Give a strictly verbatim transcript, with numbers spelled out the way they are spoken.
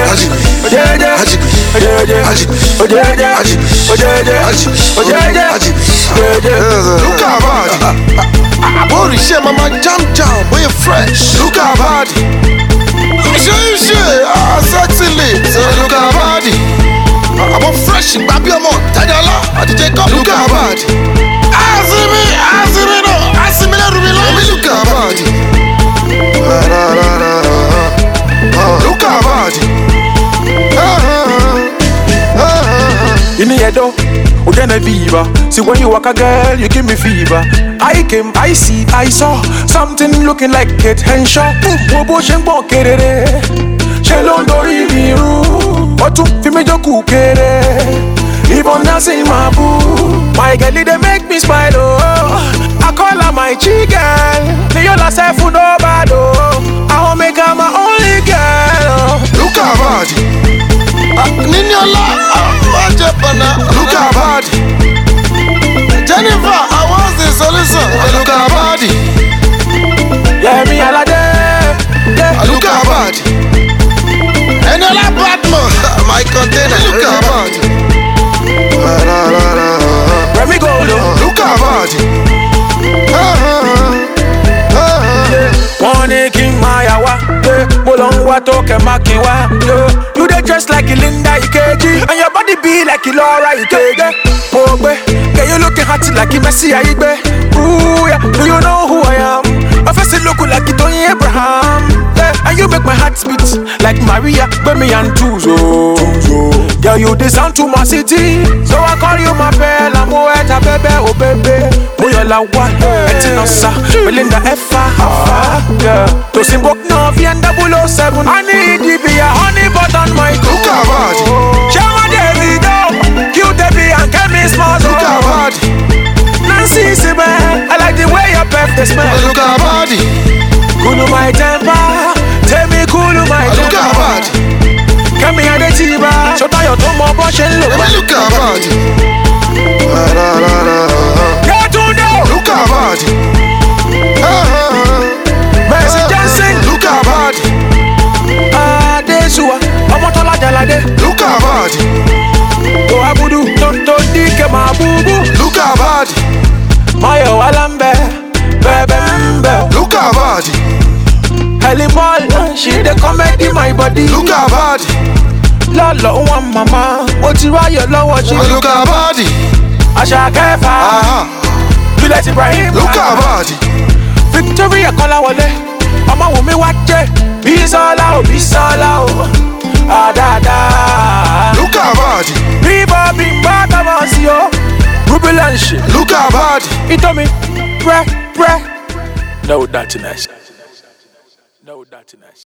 ojeje, ojeje, ojeje, ojeje, ojeje. Look at body. Body shit, mama jam jam, boy you fresh. Look at body. Sure, sure, ah sexy lips. Look at body. I'm fresh, baby, I'm on. Tadala, I did take up. Look at body. Azimi, Azimi, no, Azimi, no, Azimi, look at body. Look at body. In the head, oh, then a fever. See when you walk a girl, you give me fever. I came, I see, I saw something looking like Kate Henshaw. Bobo Shembo Kerere, Shelon Dori Miru, Otu Fimejo Kukere. Even dancing my boo, my girl, they make me smile, oh. I call her my chicken. Niola say for no bad, oh. I won't make her my only girl. Look at body. Niniola, look at body. Jennifer, I was the solution. Look at body. Yeah, me all day. Yeah, look at body. And all that Batman, my container. Look at body. Where me go, though? Look at body. One king Mayawa, Bolongwa toke makiwa. You dey dress like Linda Ikeji, and your body be like Laura Ikeji. Oh, girl, you looking hot like Messi Aigbe. Ooh, yeah, do you know who I am? My face look like Tony Abraham. Yeah, and you make my heart beat like Maria, Bemi and Tuzo. Girl, you dey sound to my city, so I call you my belle. I'm Moeta baby, oh baby. Moyola wa, Etinosa, Belinda Effa, Hafa. Yeah, to Simbok Novi and double oh seven. I need to be a honey button, my look at body. Shama Davido, cute baby and Kemi Smalls. Look at body. Nancy Sibe, I like the way your pep the smell. Look at body. Kulu my temper, tell me kulu my temper. Look at body. Kemi and the Tiba, so tie your tongue more bush and look. Look at body. Go to know. Look at body. Mercy Johnson. Look at body. Ah, Desua, Omotola Jalade. Look at body. Go Abudu, Tonto Dike Mabubu. Look at body. Mayo Alambe, Bebe Mbe. Look at body. Helen Ball, she the comedy my body. Look at body. Lolo one mama, Oti Rayo Lowo she. Look at body. Asha Kefa, you let Ibrahim. Look at body. Victoria Kolawole, Mama Wumi Wache, Bisola, Bisola, ah da da. Look at body. Viva Bimba Tamasio, Rubilanshi. Look at body. It told me, pre, pre. No dirtiness. No dirtiness.